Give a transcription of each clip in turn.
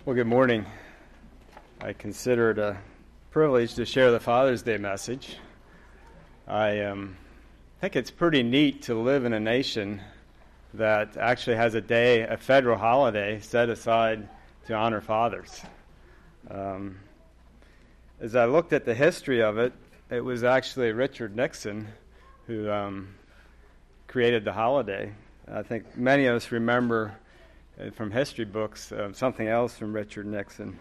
Well, good morning. I consider it a privilege to share the Father's Day message. I think it's pretty neat to live in a nation that actually has a federal holiday set aside to honor fathers. As I looked at the history of it, it was actually Richard Nixon who created the holiday. I think many of us remember from history books something else from Richard Nixon.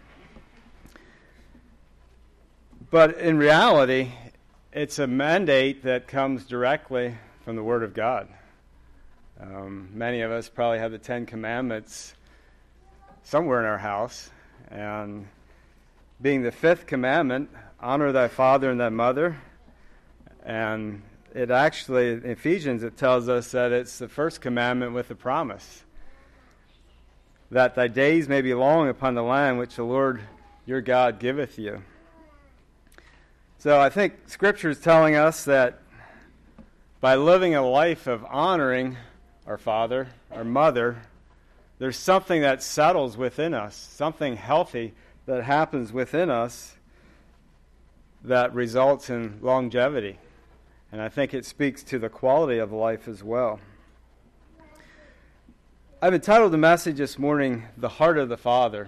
But in reality, it's a mandate that comes directly from the Word of God. Many of us probably have the Ten Commandments somewhere in our house, and being the fifth commandment, honor thy father and thy mother, and it actually, in Ephesians, it tells us that it's the first commandment with a promise, that thy days may be long upon the land which the Lord your God giveth you. So I think Scripture is telling us that by living a life of honoring our father, our mother, there's something that settles within us, something healthy that happens within us that results in longevity. And I think it speaks to the quality of life as well. I've entitled the message this morning, The Heart of the Father.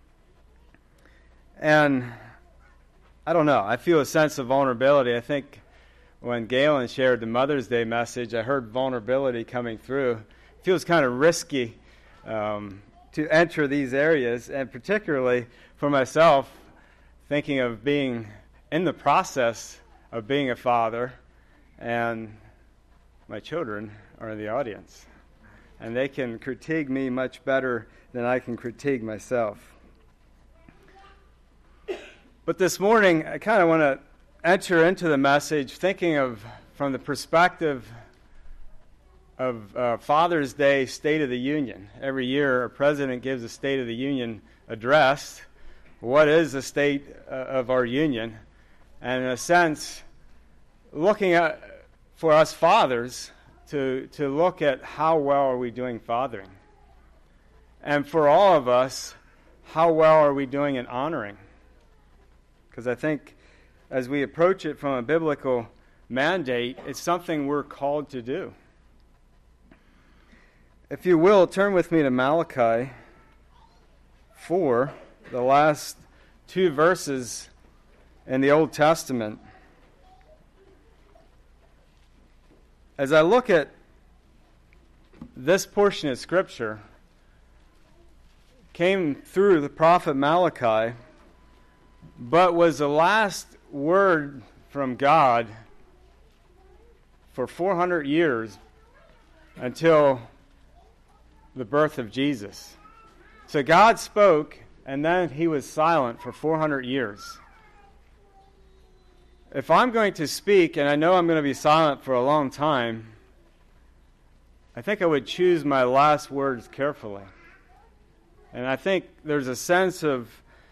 And I don't know, I feel a sense of vulnerability. I think when Galen shared the Mother's Day message, I heard vulnerability coming through. It feels kind of risky to enter these areas, and particularly for myself, thinking of being in the process of being a father, and my children are in the audience. And they can critique me much better than I can critique myself. But this morning, I kind of want to enter into the message thinking of, from the perspective of Father's Day State of the Union. Every year, our president gives a State of the Union address. What is the state of our union? And in a sense, looking at, for us fathers, to look at how well are we doing fathering. And for all of us, how well are we doing in honoring? Because I think as we approach it from a biblical mandate, it's something we're called to do. If you will, turn with me to Malachi 4, the last two verses in the Old Testament. As I look at this portion of Scripture, came through the prophet Malachi, but was the last word from God for 400 years until the birth of Jesus. So God spoke, and then he was silent for 400 years. If I'm going to speak, and I know I'm going to be silent for a long time, I think I would choose my last words carefully. And I think there's a sense of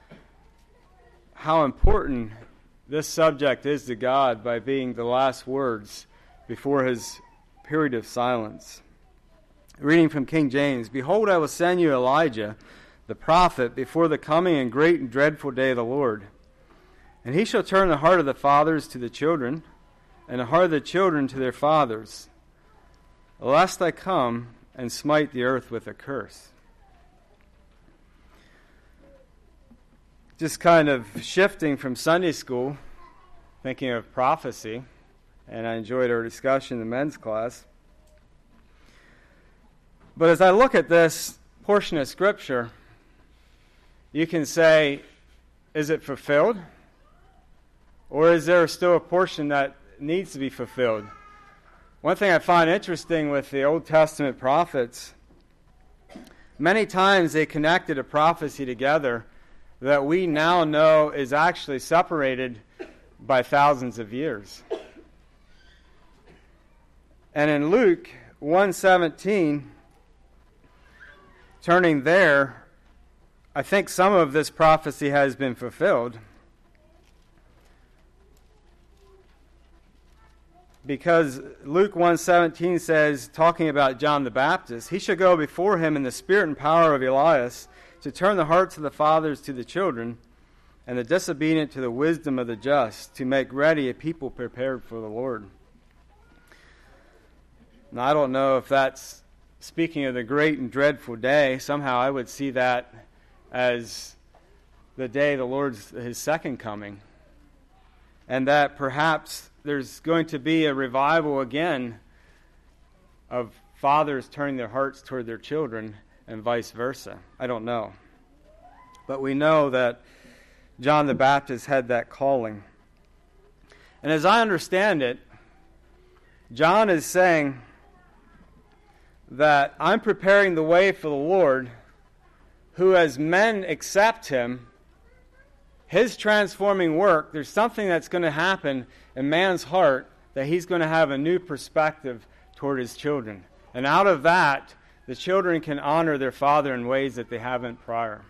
how important this subject is to God by being the last words before his period of silence. Reading from King James, Behold, I will send you Elijah, the prophet, before the coming and great and dreadful day of the Lord. And he shall turn the heart of the fathers to the children, and the heart of the children to their fathers, lest I come and smite the earth with a curse. Just kind of shifting from Sunday school, thinking of prophecy, and I enjoyed our discussion in the men's class. But as I look at this portion of Scripture, you can say, is it fulfilled? Or is there still a portion that needs to be fulfilled? One thing I find interesting with the Old Testament prophets, many times they connected a prophecy together that we now know is actually separated by thousands of years. And in Luke 1:17, turning there, I think some of this prophecy has been fulfilled. Because Luke 1:17 says, talking about John the Baptist, he shall go before him in the spirit and power of Elias to turn the hearts of the fathers to the children, and the disobedient to the wisdom of the just, to make ready a people prepared for the Lord. Now, I don't know if that's speaking of the great and dreadful day. Somehow I would see that as the day the Lord's his second coming, and that perhaps there's going to be a revival again of fathers turning their hearts toward their children and vice versa. I don't know. But we know that John the Baptist had that calling. And as I understand it, John is saying that I'm preparing the way for the Lord, who as men accept him, his transforming work, there's something that's going to happen in man's heart that he's going to have a new perspective toward his children. And out of that, the children can honor their father in ways that they haven't prior.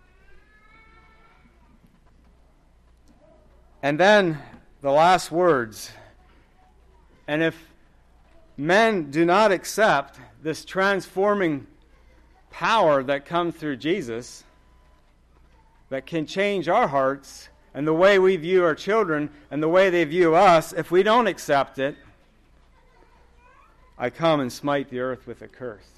And then the last words. And if men do not accept this transforming power that comes through Jesus, that can change our hearts and the way we view our children and the way they view us, if we don't accept it, I come and smite the earth with a curse.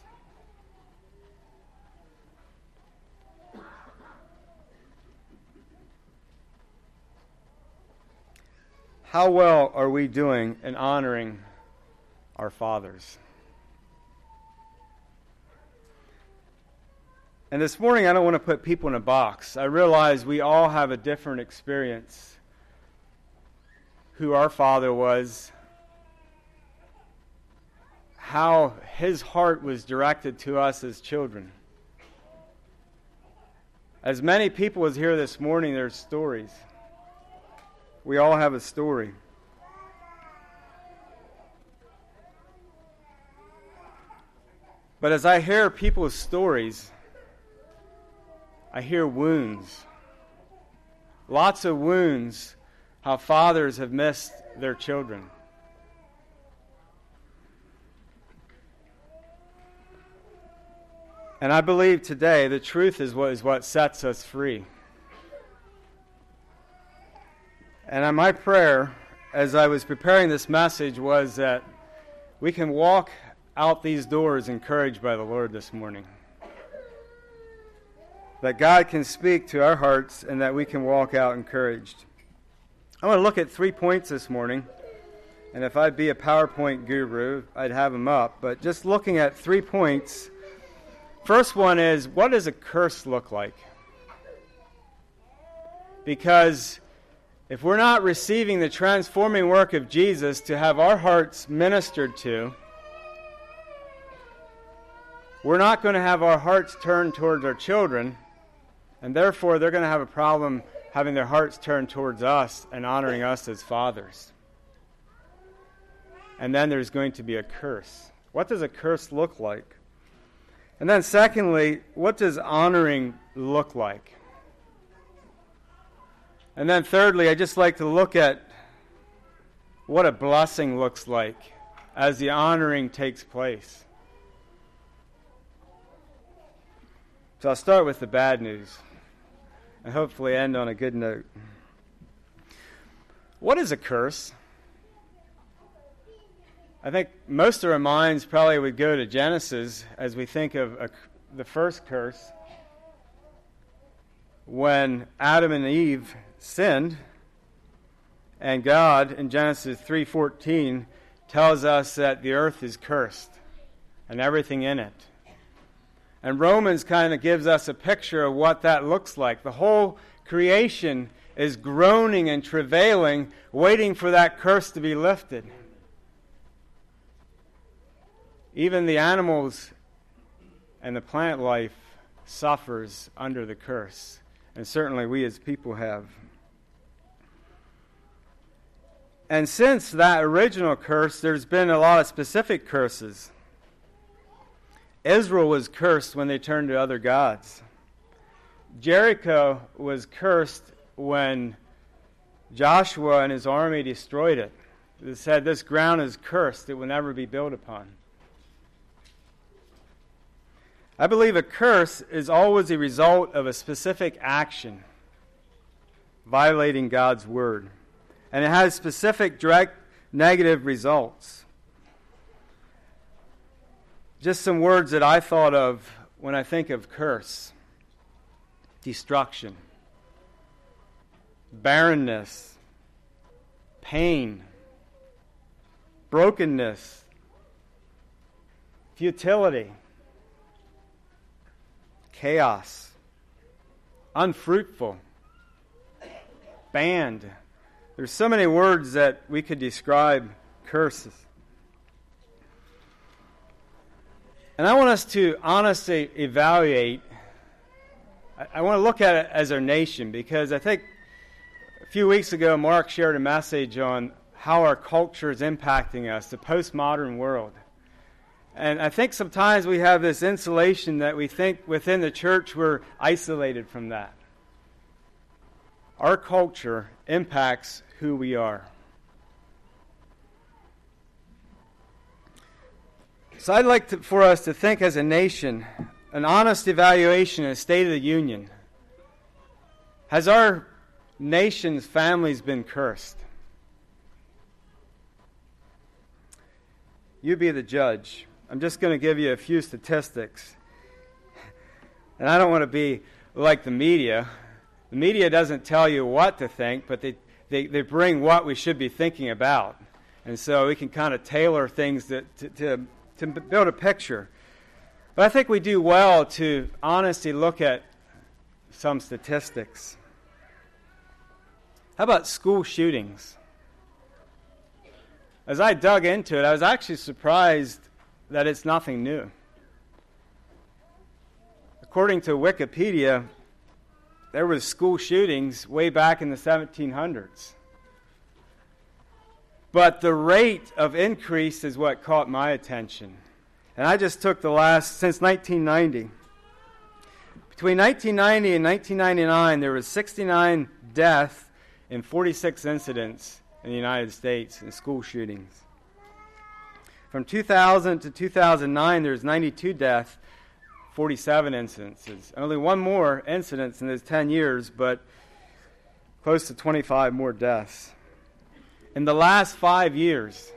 How well are we doing in honoring our fathers? And this morning, I don't want to put people in a box. I realize we all have a different experience. Who our father was, how his heart was directed to us as children. As many people as here this morning, there's stories. We all have a story. But as I hear people's stories, I hear wounds. Lots of wounds, how fathers have missed their children. And I believe today the truth is what sets us free. And my prayer, as I was preparing this message, was that we can walk out these doors encouraged by the Lord this morning. That God can speak to our hearts and that we can walk out encouraged. I want to look at 3 points this morning. And if I'd be a PowerPoint guru, I'd have them up. But just looking at 3 points. First one is, what does a curse look like? Because if we're not receiving the transforming work of Jesus to have our hearts ministered to, we're not going to have our hearts turned towards our children, and therefore they're going to have a problem having their hearts turned towards us and honoring us as fathers. And then there's going to be a curse. What does a curse look like? And then secondly, what does honoring look like? And then thirdly, I'd just like to look at what a blessing looks like as the honoring takes place. So I'll start with the bad news and hopefully end on a good note. What is a curse? I think most of our minds probably would go to Genesis as we think of the first curse, when Adam and Eve sinned, and God in Genesis 3:14 tells us that the earth is cursed and everything in it. And Romans kind of gives us a picture of what that looks like. The whole creation is groaning and travailing, waiting for that curse to be lifted. Even the animals and the plant life suffers under the curse. And certainly we as people have. And since that original curse, there's been a lot of specific curses. Israel was cursed when they turned to other gods. Jericho was cursed when Joshua and his army destroyed it. It said, "This ground is cursed, it will never be built upon." I believe a curse is always a result of a specific action, violating God's word. And it has specific, direct, negative results. Just some words that I thought of when I think of curse: destruction, barrenness, pain, brokenness, futility, chaos, unfruitful, banned. There's so many words that we could describe curses. And I want us to honestly evaluate. I want to look at it as our nation, because I think a few weeks ago Mark shared a message on how our culture is impacting us, the postmodern world. And I think sometimes we have this insulation that we think within the church we're isolated from that. Our culture impacts who we are. So I'd like for us to think as a nation, an honest evaluation of the State of the Union. Has our nation's families been cursed? You be the judge. I'm just going to give you a few statistics. And I don't want to be like the media. The media doesn't tell you what to think, but they bring what we should be thinking about. And so we can kind of tailor things to build a picture. But I think we do well to honestly look at some statistics. How about school shootings? As I dug into it, I was actually surprised that it's nothing new. According to Wikipedia, there was school shootings way back in the 1700s. But the rate of increase is what caught my attention. And I just took since 1990. Between 1990 and 1999, there was 69 deaths and 46 incidents in the United States in school shootings. From 2000 to 2009, there was 92 deaths, 47 incidences. Only one more incident in those 10 years, but close to 25 more deaths. In the last 5 years,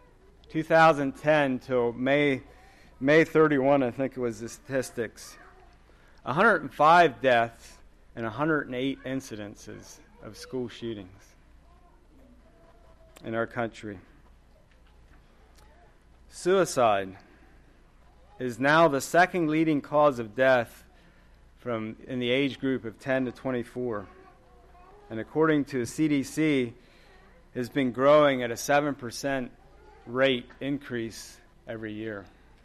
2010 till May 31, I think it was the statistics, 105 deaths and 108 incidences of school shootings in our country. Suicide is now the second leading cause of death in the age group of 10 to 24. And according to the CDC, has been growing at a 7% rate increase every year.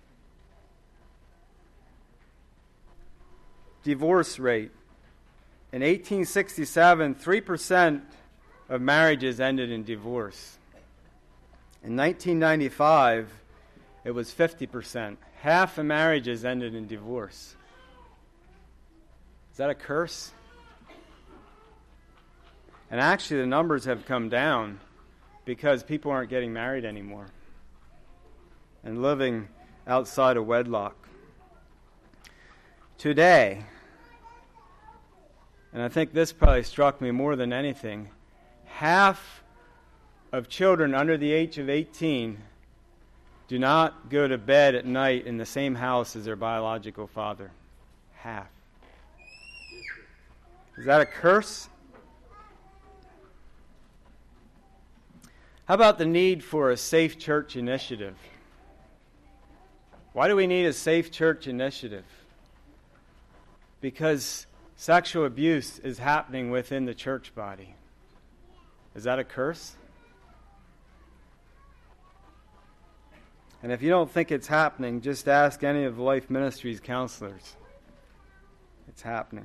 Divorce rate. In 1867, 3% of marriages ended in divorce. In 1995, it was 50%. Half of marriages ended in divorce. Is that a curse? And actually, the numbers have come down because people aren't getting married anymore and living outside of wedlock. Today, and I think this probably struck me more than anything, half of children under the age of 18 do not go to bed at night in the same house as their biological father. Half. Is that a curse? How about the need for a safe church initiative? Why do we need a safe church initiative? Because sexual abuse is happening within the church body. Is that a curse? And if you don't think it's happening, just ask any of Life Ministries counselors. It's happening.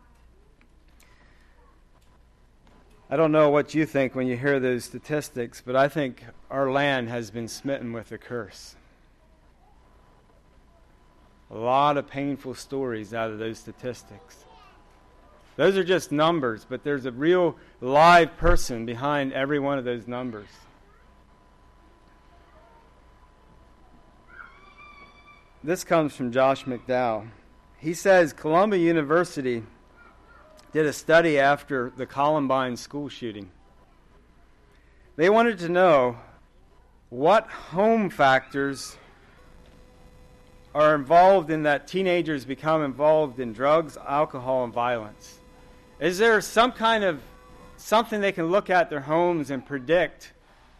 I don't know what you think when you hear those statistics, but I think our land has been smitten with a curse. A lot of painful stories out of those statistics. Those are just numbers, but there's a real live person behind every one of those numbers. this comes from Josh McDowell. He says Columbia University did a study after the Columbine school shooting. They wanted to know what home factors are involved in that teenagers become involved in drugs, alcohol, and violence. Is there some kind of something they can look at their homes and predict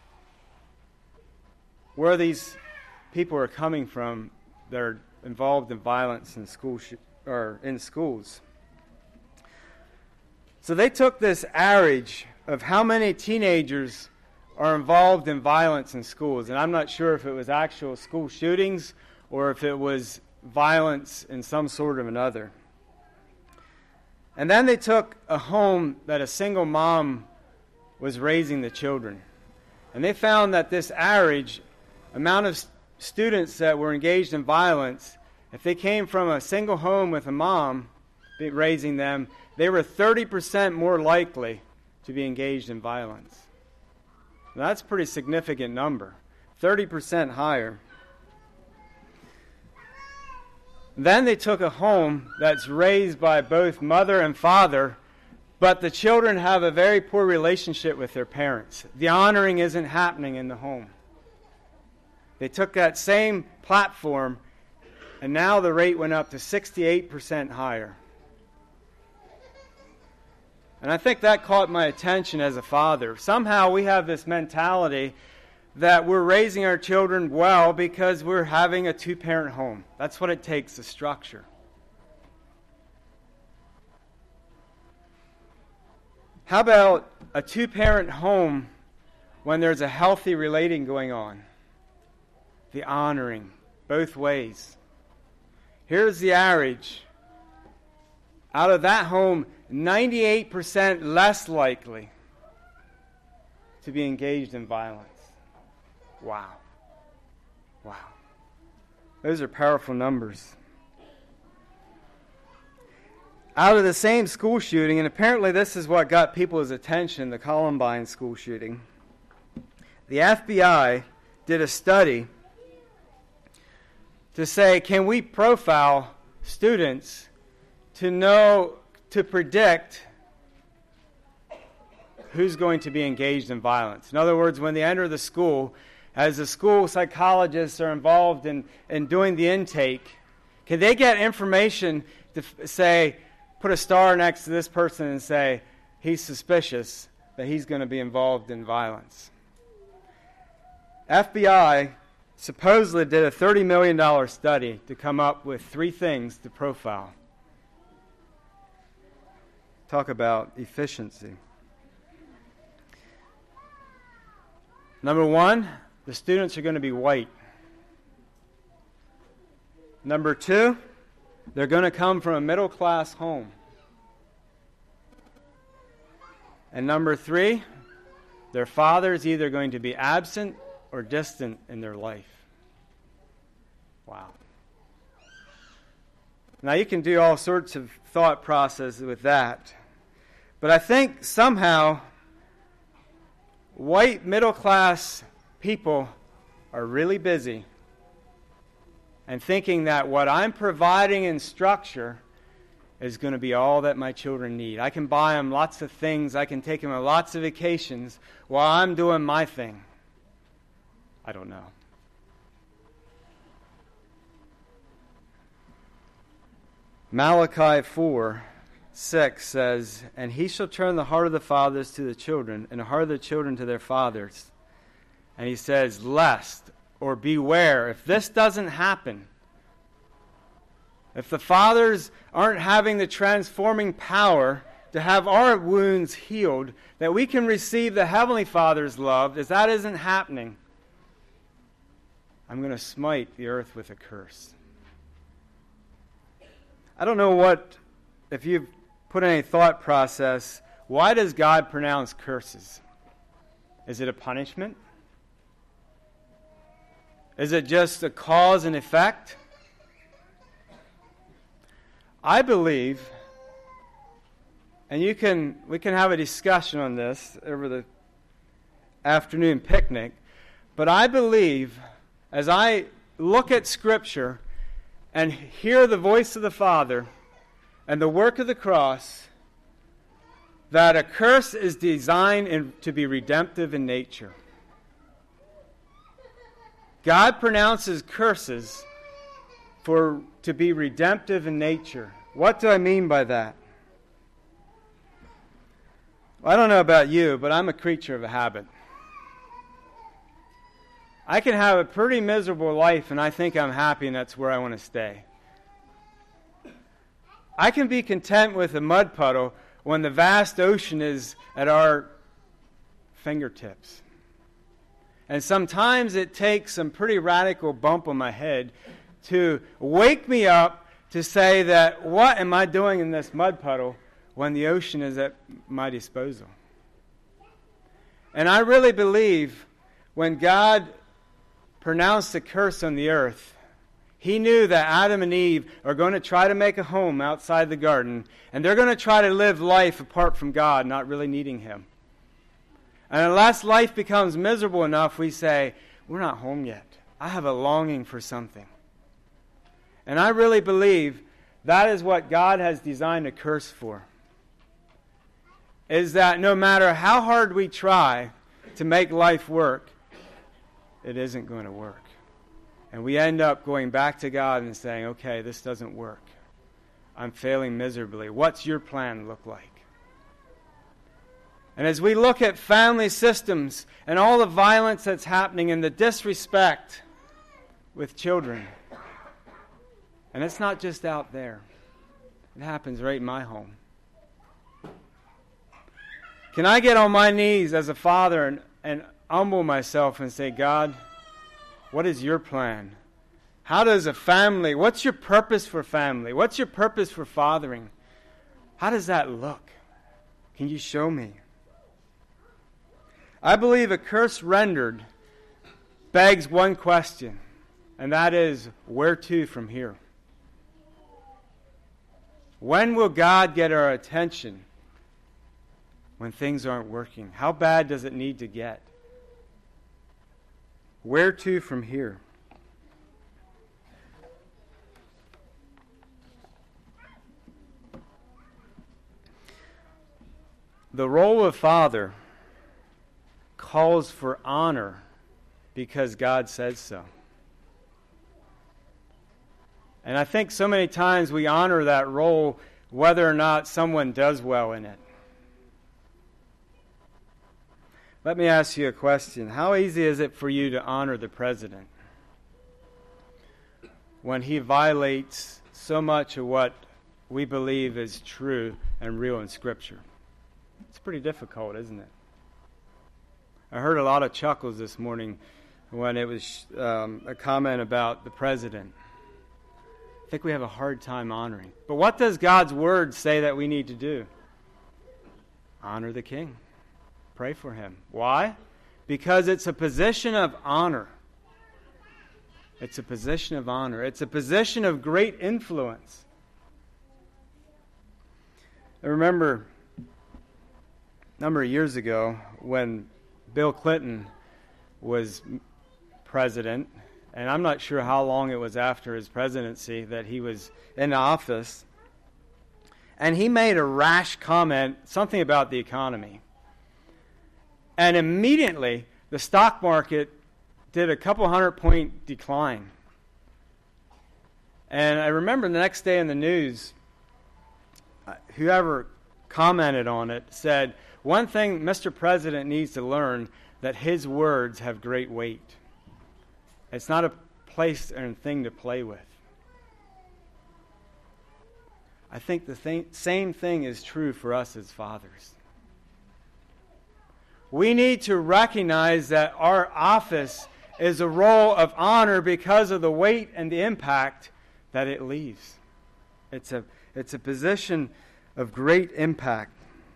where these people are coming from that are involved in violence in in schools? So they took this average of how many teenagers are involved in violence in schools, and I'm not sure if it was actual school shootings or if it was violence in some sort of another. And then they took a home that a single mom was raising the children. And they found that this average amount of students that were engaged in violence, if they came from a single home with a mom raising them, they were 30% more likely to be engaged in violence. Now, that's a pretty significant number, 30% higher. Then they took a home that's raised by both mother and father, but the children have a very poor relationship with their parents. The honoring isn't happening in the home. They took that same platform, and now the rate went up to 68% higher. And I think that caught my attention as a father. Somehow we have this mentality that we're raising our children well because we're having a two-parent home. That's what it takes, the structure. How about a two-parent home when there's a healthy relating going on? The honoring, both ways. Here's the average. Out of that home, 98% less likely to be engaged in violence. Wow. Wow. Those are powerful numbers. Out of the same school shooting, and apparently this is what got people's attention, the Columbine school shooting, the FBI did a study to say, can we profile students to predict who's going to be engaged in violence? In other words, when they enter the school, as the school psychologists are involved in doing the intake, can they get information to say, put a star next to this person and say, he's suspicious that he's going to be involved in violence? FBI supposedly did a $30 million study to come up with 3 things to profile. Talk about efficiency. Number 1, the students are going to be white. Number 2, they're going to come from a middle-class home. And number 3, their father is either going to be absent or distant in their life. Wow. Now, you can do all sorts of thought processes with that. But I think somehow white middle-class people are really busy and thinking that what I'm providing in structure is going to be all that my children need. I can buy them lots of things. I can take them on lots of vacations while I'm doing my thing. I don't know. Malachi 4:6 says, "And he shall turn the heart of the fathers to the children, and the heart of the children to their fathers." And he says, lest or beware, if this doesn't happen, if the fathers aren't having the transforming power to have our wounds healed, that we can receive the Heavenly Father's love, if that isn't happening, I'm going to smite the earth with a curse. I don't know if you've put any thought process, why does God pronounce curses? Is it a punishment? Is it just a cause and effect? I believe, and we can have a discussion on this over the afternoon picnic, but I believe, as I look at Scripture, and hear the voice of the Father and the work of the cross, that a curse is designed to be redemptive in nature. God pronounces curses to be redemptive in nature. What do I mean by that? Well, I don't know about you, but I'm a creature of habit. I can have a pretty miserable life and I think I'm happy and that's where I want to stay. I can be content with a mud puddle when the vast ocean is at our fingertips. And sometimes it takes some pretty radical bump on my head to wake me up to say that, what am I doing in this mud puddle when the ocean is at my disposal? And I really believe when God pronounced the curse on the earth, He knew that Adam and Eve are going to try to make a home outside the garden, and they're going to try to live life apart from God, not really needing Him. And unless life becomes miserable enough, we say, we're not home yet. I have a longing for something. And I really believe that is what God has designed a curse for. Is that no matter how hard we try to make life work, it isn't going to work. And we end up going back to God and saying, okay, this doesn't work. I'm failing miserably. What's your plan look like? And as we look at family systems and all the violence that's happening and the disrespect with children, and it's not just out there. It happens right in my home. Can I get on my knees as a father and humble myself and say, God, what is your plan? How does a family, what's your purpose for family? What's your purpose for fathering? How does that look? Can you show me? I believe a curse rendered begs one question, and that is, where to from here? When will God get our attention when things aren't working? How bad does it need to get? Where to from here? The role of father calls for honor because God says so. And I think so many times we honor that role whether or not someone does well in it. Let me ask you a question. How easy is it for you to honor the president when he violates so much of what we believe is true and real in Scripture? It's pretty difficult, isn't it? I heard a lot of chuckles this morning when it was a comment about the president. I think we have a hard time honoring. But what does God's Word say that we need to do? Honor the king. Pray for him. Why? Because it's a position of honor. It's a position of honor. It's a position of great influence. I remember a number of years ago when Bill Clinton was president, and I'm not sure how long it was after his presidency that he was in office, and he made a rash comment, something about the economy. And immediately, the stock market did a couple 100-point decline. And I remember the next day in the news, whoever commented on it said, one thing Mr. President needs to learn, that his words have great weight. It's not a place and thing to play with. I think the same thing is true for us as fathers. We need to recognize that our office is a role of honor because of the weight and the impact that it leaves. It's a position of great impact.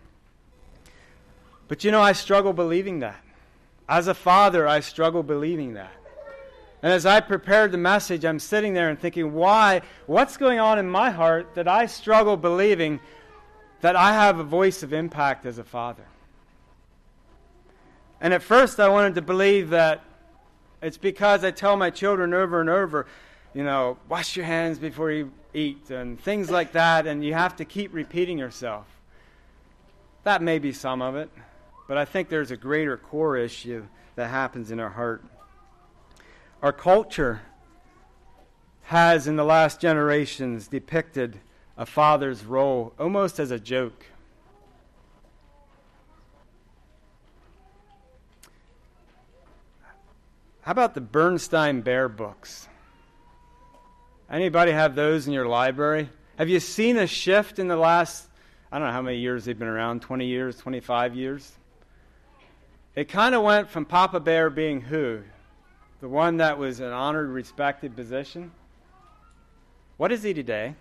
But you know, I struggle believing that. As a father, I struggle believing that. And as I prepared the message, I'm sitting there and thinking, why? What's going on in my heart that I struggle believing that I have a voice of impact as a father? And at first I wanted to believe that it's because I tell my children over and over, wash your hands before you eat and things like that, and you have to keep repeating yourself. That may be some of it, but I think there's a greater core issue that happens in our heart. Our culture has, in the last generations, depicted a father's role almost as a joke. How about the Bernstein Bear books? Anybody have those in your library? Have you seen a shift in the last, I don't know how many years they've been around, 20 years, 25 years? It kind of went from Papa Bear being who? The one that was an honored, respected position? What is he today?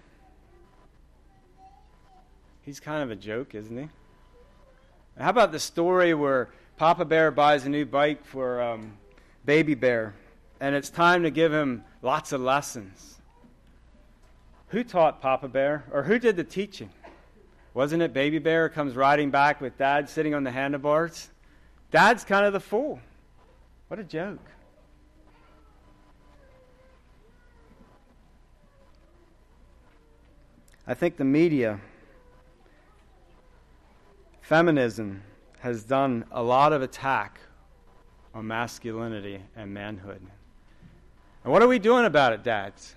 He's kind of a joke, isn't he? How about the story where Papa Bear buys a new bike for Baby Bear, and it's time to give him lots of lessons? Who taught Papa Bear, or who did the teaching? Wasn't it Baby Bear comes riding back with Dad sitting on the handlebars? Dad's kind of the fool. What a joke. I think the media, feminism, has done a lot of attack on masculinity and manhood. And what are we doing about it, dads?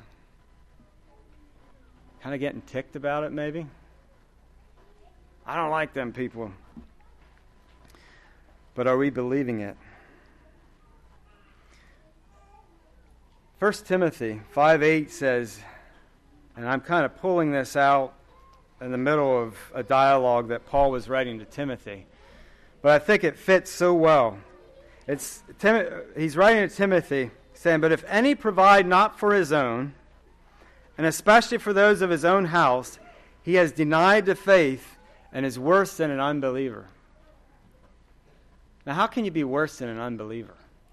Kind of getting ticked about it, maybe? I don't like them people. But are we believing it? 1 Timothy 5:8 says, and I'm kind of pulling this out in the middle of a dialogue that Paul was writing to Timothy, but I think it fits so well. He's writing to Timothy saying, but if any provide not for his own, and especially for those of his own house, he has denied the faith and is worse than an unbeliever. Now, how can you be worse than an unbeliever?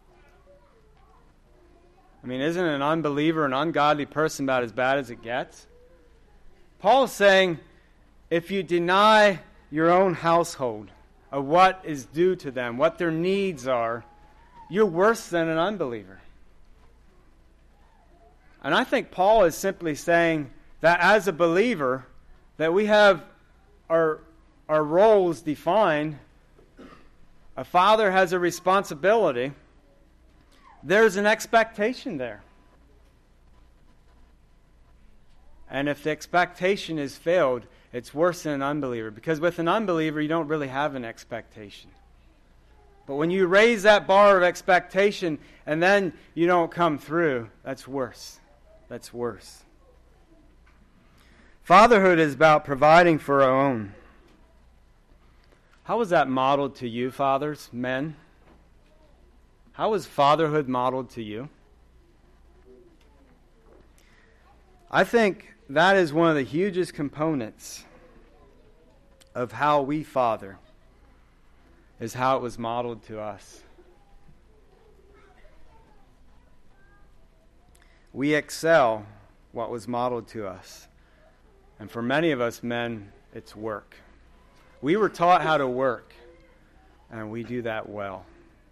I mean, isn't an unbeliever, an ungodly person about as bad as it gets? Paul's saying, if you deny your own household of what is due to them, what their needs are, you're worse than an unbeliever. And I think Paul is simply saying that as a believer, that we have our roles defined. A father has a responsibility. There's an expectation there. And if the expectation is failed, it's worse than an unbeliever. Because with an unbeliever, you don't really have an expectation. But when you raise that bar of expectation and then you don't come through, that's worse. That's worse. Fatherhood is about providing for our own. How was that modeled to you, fathers, men? How was fatherhood modeled to you? I think that is one of the hugest components of how we father, is how it was modeled to us. We excel what was modeled to us. And for many of us men, it's work. We were taught how to work, and we do that well.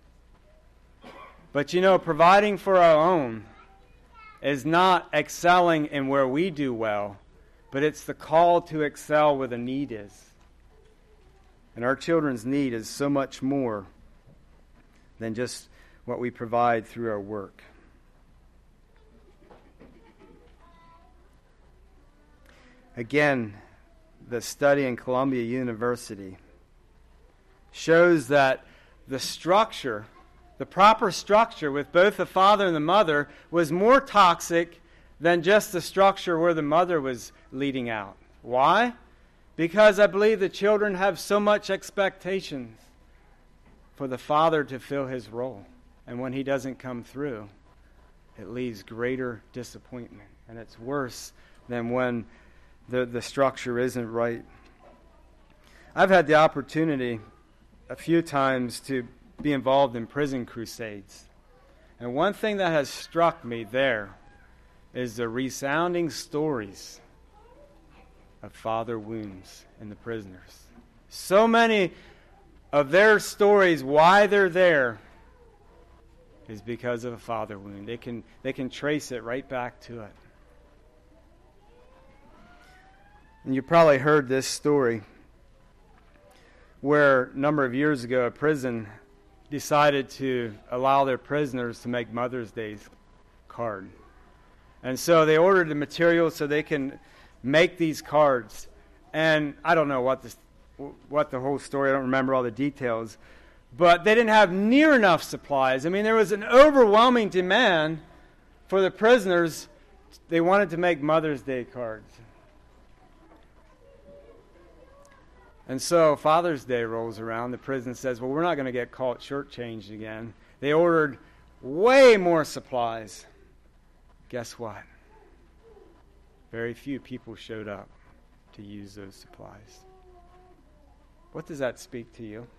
But providing for our own is not excelling in where we do well, but it's the call to excel where the need is. And our children's need is so much more than just what we provide through our work. Again, the study in Columbia University shows that the structure, the proper structure with both the father and the mother, was more toxic than just the structure where the mother was leading out. Why? Because I believe the children have so much expectations for the father to fill his role. And when he doesn't come through, it leaves greater disappointment. And it's worse than when the structure isn't right. I've had the opportunity a few times to be involved in prison crusades. And one thing that has struck me there is the resounding stories of father wounds in the prisoners. So many of their stories, why they're there, is because of a father wound. They can trace it right back to it. And you probably heard this story where a number of years ago a prison decided to allow their prisoners to make Mother's Day card. And so they ordered the material so they can make these cards. And I don't know what the whole story, I don't remember all the details, but they didn't have near enough supplies. I mean, there was an overwhelming demand for the prisoners. They wanted to make Mother's Day cards. And so Father's Day rolls around. The prison says, well, we're not going to get caught shortchanged again. They ordered way more supplies. Guess what? Very few people showed up to use those supplies. What does that speak to you?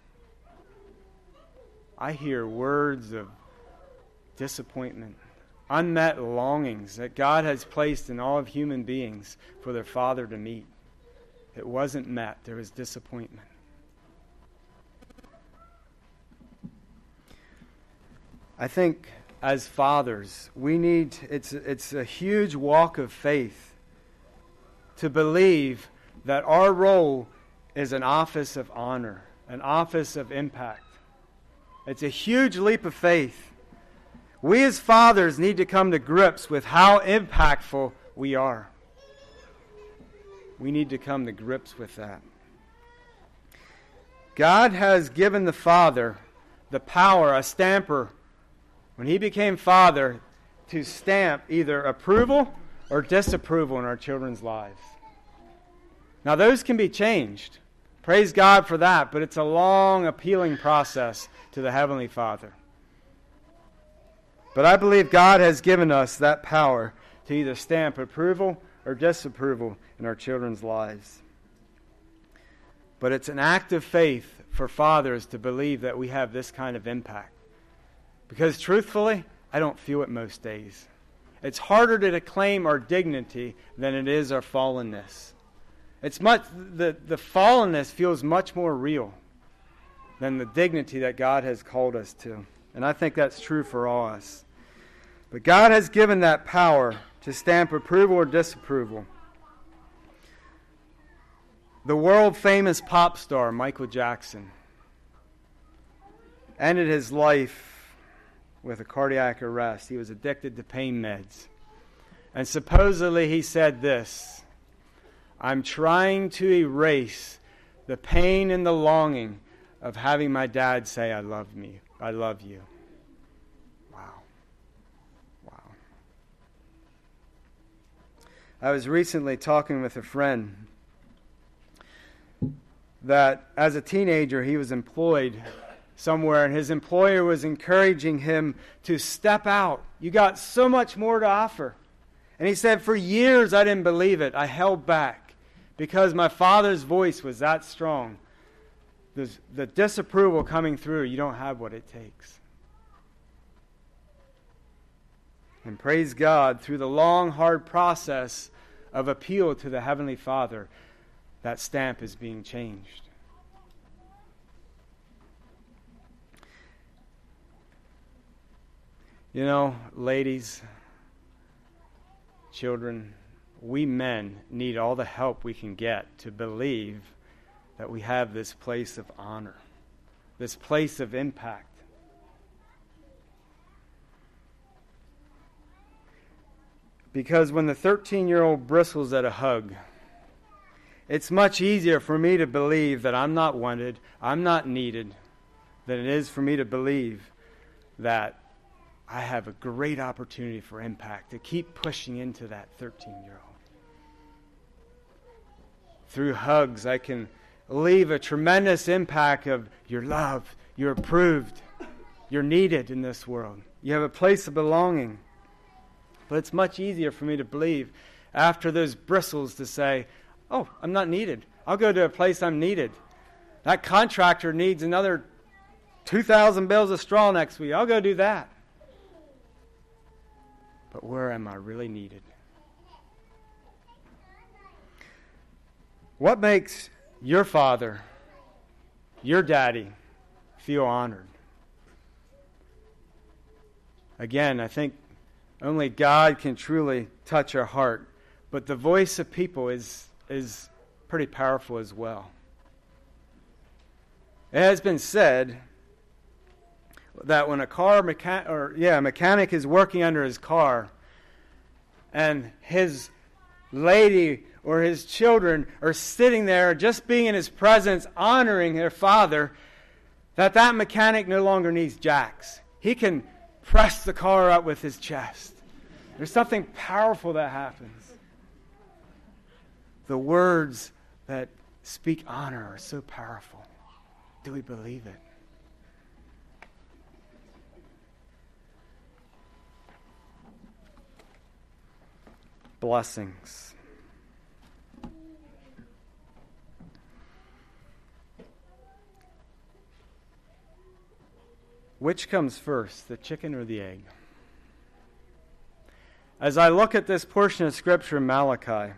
I hear words of disappointment, unmet longings that God has placed in all of human beings for their Father to meet. It wasn't met. There was disappointment. I think as fathers, we need, it's a huge walk of faith to believe that our role is an office of honor, an office of impact. It's a huge leap of faith. We as fathers need to come to grips with how impactful we are. We need to come to grips with that. God has given the father the power, a stamper, when he became father, to stamp either approval or disapproval in our children's lives. Now, those can be changed. Praise God for that, but it's a long, appealing process to the Heavenly Father. But I believe God has given us that power to either stamp approval or disapproval in our children's lives. But it's an act of faith for fathers to believe that we have this kind of impact. Because truthfully, I don't feel it most days. It's harder to claim our dignity than it is our fallenness. It's much the fallenness feels much more real than the dignity that God has called us to. And I think that's true for all of us. But God has given that power to stamp approval or disapproval. The world-famous pop star, Michael Jackson, ended his life with a cardiac arrest. He was addicted to pain meds. And supposedly he said this, "I'm trying to erase the pain and the longing of having my dad say, I love you. Wow. I was recently talking with a friend that as a teenager he was employed somewhere and his employer was encouraging him to step out. You got so much more to offer. And he said, for years I didn't believe it. I held back because my father's voice was that strong. The disapproval coming through, you don't have what it takes. And praise God, through the long, hard process of appeal to the Heavenly Father, that stamp is being changed. You know, ladies, children, we men need all the help we can get to believe that we have this place of honor, this place of impact. Because when the 13-year-old bristles at a hug, it's much easier for me to believe that I'm not wanted, I'm not needed, than it is for me to believe that I have a great opportunity for impact, to keep pushing into that 13-year-old. Through hugs, I can leave a tremendous impact of you're loved, you're approved, you're needed in this world. You have a place of belonging. But it's much easier for me to believe after those bristles to say, oh, I'm not needed. I'll go to a place I'm needed. That contractor needs another 2,000 bales of straw next week. I'll go do that. But where am I really needed? What makes your father, your daddy, feel honored? Again, I think only God can truly touch our heart. But the voice of people is pretty powerful as well. It has been said that when a mechanic is working under his car, and his lady or his children are sitting there just being in his presence, honoring their father, that mechanic no longer needs jacks. He can press the car up with his chest. There's something powerful that happens. The words that speak honor are so powerful. Do we believe it? Blessings. Which comes first, the chicken or the egg? As I look at this portion of Scripture in Malachi,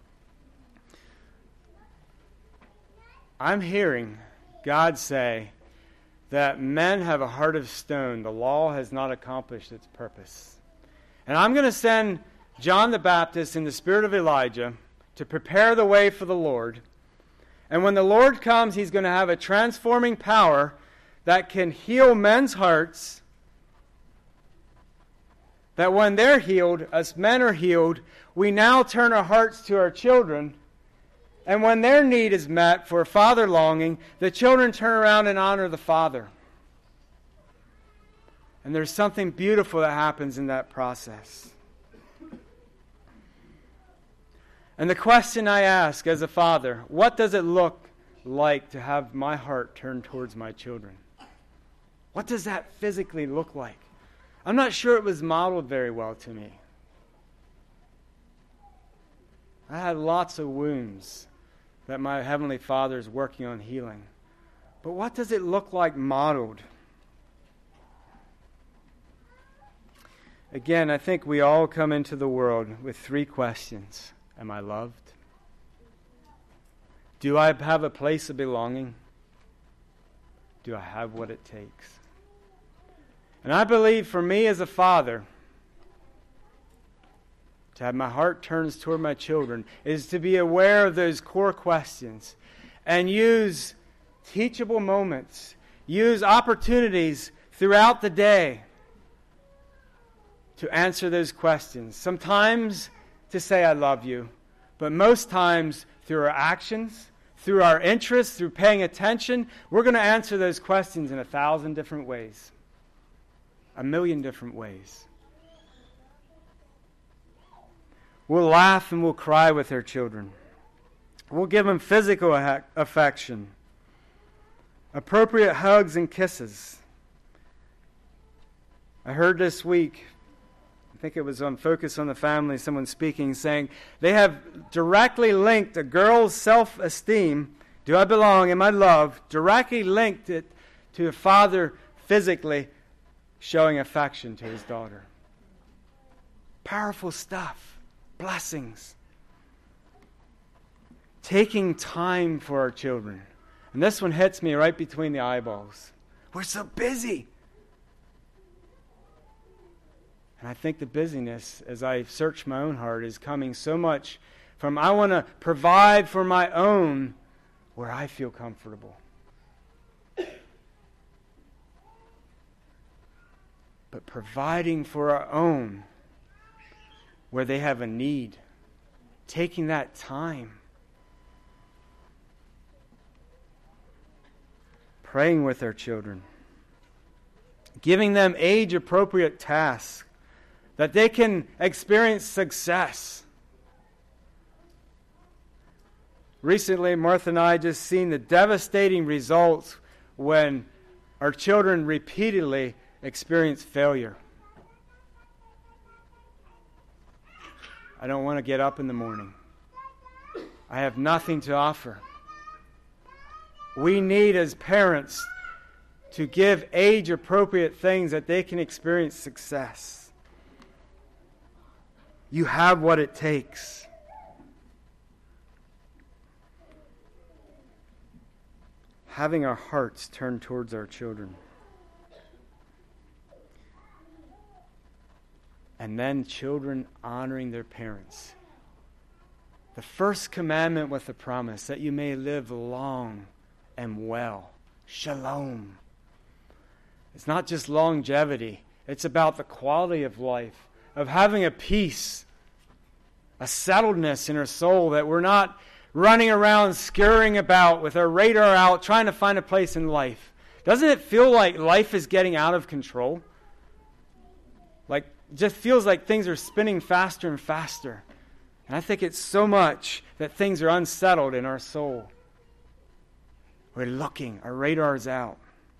I'm hearing God say that men have a heart of stone. The law has not accomplished its purpose. And I'm going to send John the Baptist in the spirit of Elijah to prepare the way for the Lord. And when the Lord comes, he's going to have a transforming power that can heal men's hearts. That when they're healed, us men are healed, we now turn our hearts to our children. And when their need is met for a father longing, the children turn around and honor the father. And there's something beautiful that happens in that process. And the question I ask as a father, what does it look like to have my heart turned towards my children? What does that physically look like? I'm not sure it was modeled very well to me. I had lots of wounds that my Heavenly Father is working on healing. But what does it look like modeled? Again, I think we all come into the world with three questions. Am I loved? Do I have a place of belonging? Do I have what it takes? And I believe for me as a father, to have my heart turns toward my children, is to be aware of those core questions and use teachable moments, use opportunities throughout the day to answer those questions. Sometimes to say I love you, but most times through our actions, through our interests, through paying attention, we're going to answer those questions in 1,000 different ways, 1,000,000 different ways. We'll laugh and we'll cry with our children. We'll give them physical affection, appropriate hugs and kisses. I heard this week, I think it was on Focus on the Family, someone speaking, saying they have directly linked a girl's self-esteem, do I belong, am I loved, directly linked it to a father physically showing affection to his daughter. Powerful stuff. Blessings. Taking time for our children. And this one hits me right between the eyeballs. We're so busy. And I think the busyness, as I search my own heart, is coming so much from I want to provide for my own where I feel comfortable. But providing for our own where they have a need. Taking that time. Praying with our children. Giving them age-appropriate tasks that they can experience success. Recently, Martha and I just seen the devastating results when our children repeatedly experience failure. I don't want to get up in the morning. I have nothing to offer. We need as parents to give age-appropriate things that they can experience success. You have what it takes. Having our hearts turned towards our children. And then children honoring their parents. The first commandment with the promise that you may live long and well. Shalom. It's not just longevity. It's about the quality of life, of having a peace, a settledness in our soul, that we're not running around scurrying about with our radar out trying to find a place in life. Doesn't it feel like life is getting out of control? Like, it just feels like things are spinning faster and faster. And I think it's so much that things are unsettled in our soul. We're looking, our radar's out.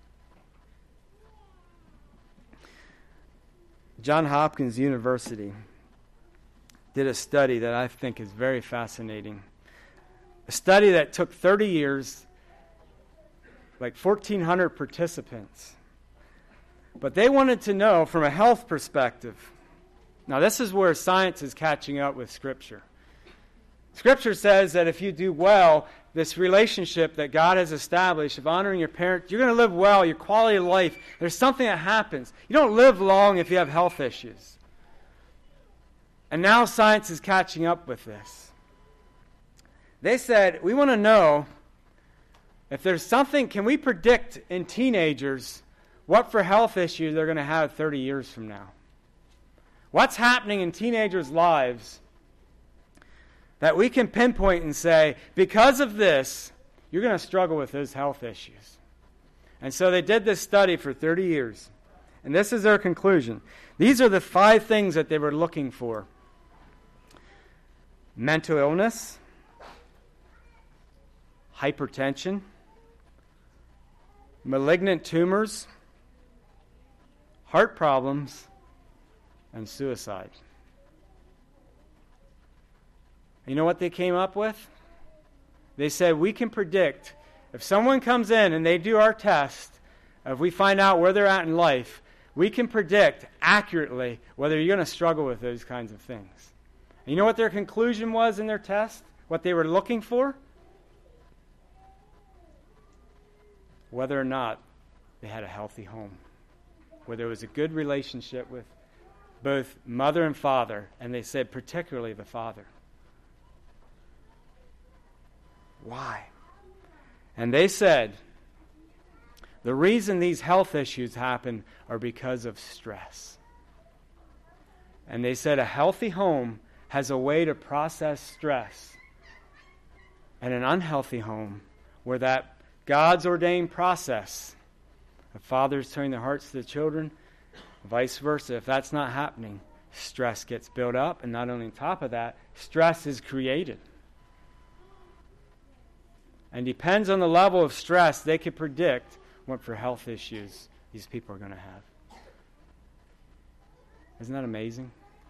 Johns Hopkins University did a study that I think is very fascinating. A study that took 30 years, like 1,400 participants. But they wanted to know from a health perspective. Now, this is where science is catching up with Scripture. Scripture says that if you do well, this relationship that God has established of honoring your parents, you're going to live well, your quality of life. There's something that happens. You don't live long if you have health issues. And now science is catching up with this. They said, we want to know if there's something, can we predict in teenagers what for health issues they're going to have 30 years from now? What's happening in teenagers' lives that we can pinpoint and say, because of this, you're going to struggle with those health issues. And so they did this study for 30 years. And this is their conclusion. These are the 5 things that they were looking for. Mental illness, hypertension, malignant tumors, heart problems, and suicide. You know what they came up with? They said, we can predict, if someone comes in and they do our test, if we find out where they're at in life, we can predict accurately whether you're going to struggle with those kinds of things. And you know what their conclusion was in their test? What they were looking for? Whether or not they had a healthy home. Whether there was a good relationship with both mother and father. And they said particularly the father. Why? And they said, the reason these health issues happen are because of stress. And they said a healthy home has a way to process stress. And an unhealthy home, where that God's ordained process of fathers turning their hearts to the children, vice versa, if that's not happening, stress gets built up. And not only on top of that, stress is created. And depends on the level of stress, they could predict what for health issues these people are going to have. Isn't that amazing?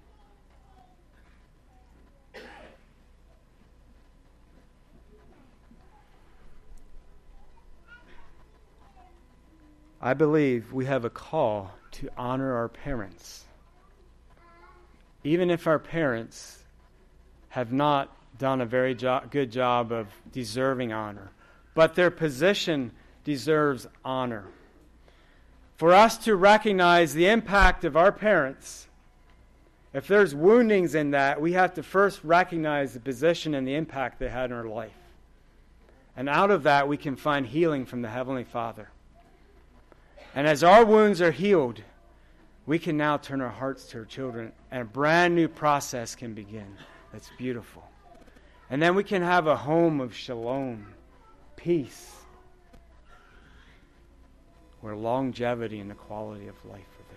I believe we have a call to honor our parents. Even if our parents have not done a very good job of deserving honor, but their position deserves honor. For us to recognize the impact of our parents, if there's woundings in that, we have to first recognize the position and the impact they had in our life. And out of that, we can find healing from the Heavenly Father. And as our wounds are healed, we can now turn our hearts to our children, and a brand new process can begin. That's beautiful. And then we can have a home of shalom, peace, where longevity and the quality of life are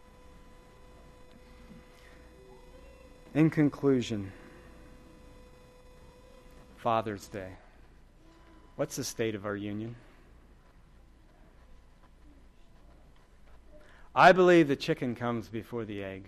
there. In conclusion, Father's Day. What's the state of our union? I believe the chicken comes before the egg.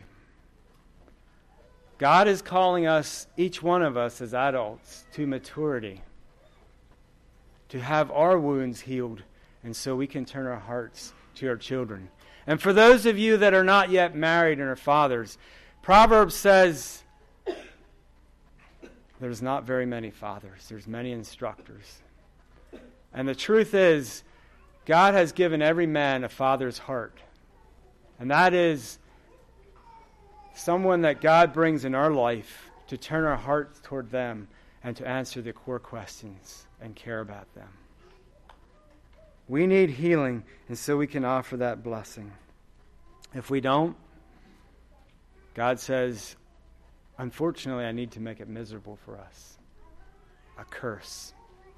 God is calling us, each one of us as adults, to maturity, to have our wounds healed, and so we can turn our hearts to our children. And for those of you that are not yet married and are fathers, Proverbs says there's not very many fathers. There's many instructors. And the truth is, God has given every man a father's heart. And that is someone that God brings in our life to turn our hearts toward them and to answer the core questions and care about them. We need healing, and so we can offer that blessing. If we don't, God says, unfortunately, I need to make it miserable for us. A curse.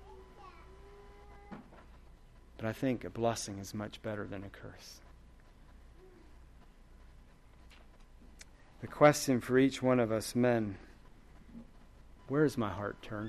But I think a blessing is much better than a curse. The question for each one of us men, where is my heart turned?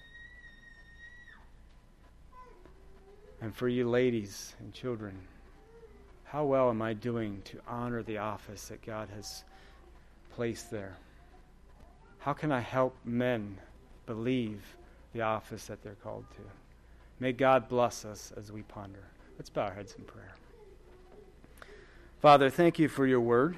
And for you ladies and children, how well am I doing to honor the office that God has placed there? How can I help men believe the office that they're called to? May God bless us as we ponder. Let's bow our heads in prayer. Father, thank you for your word.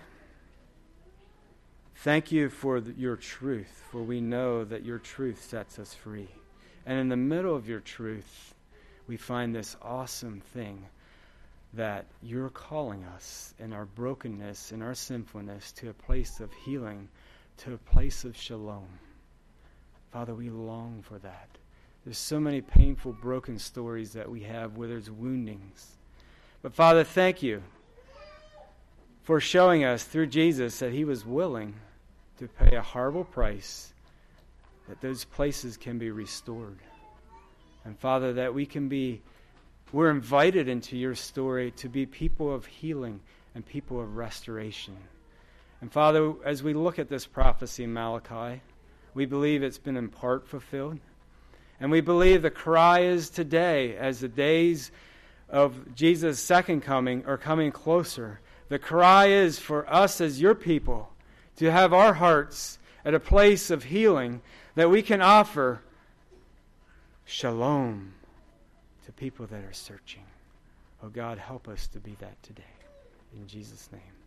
Thank you for your truth, for we know that your truth sets us free. And in the middle of your truth, we find this awesome thing that you're calling us in our brokenness, in our sinfulness, to a place of healing, to a place of shalom. Father, we long for that. There's so many painful, broken stories that we have where there's woundings. But Father, thank you for showing us through Jesus that he was willing to pay a horrible price, that those places can be restored. And Father, that we're invited into your story to be people of healing and people of restoration. And Father, as we look at this prophecy in Malachi, we believe it's been in part fulfilled. And we believe the cry is today, as the days of Jesus' second coming are coming closer. The cry is for us as your people to have our hearts at a place of healing that we can offer shalom to people that are searching. Oh God, help us to be that today. In Jesus' name.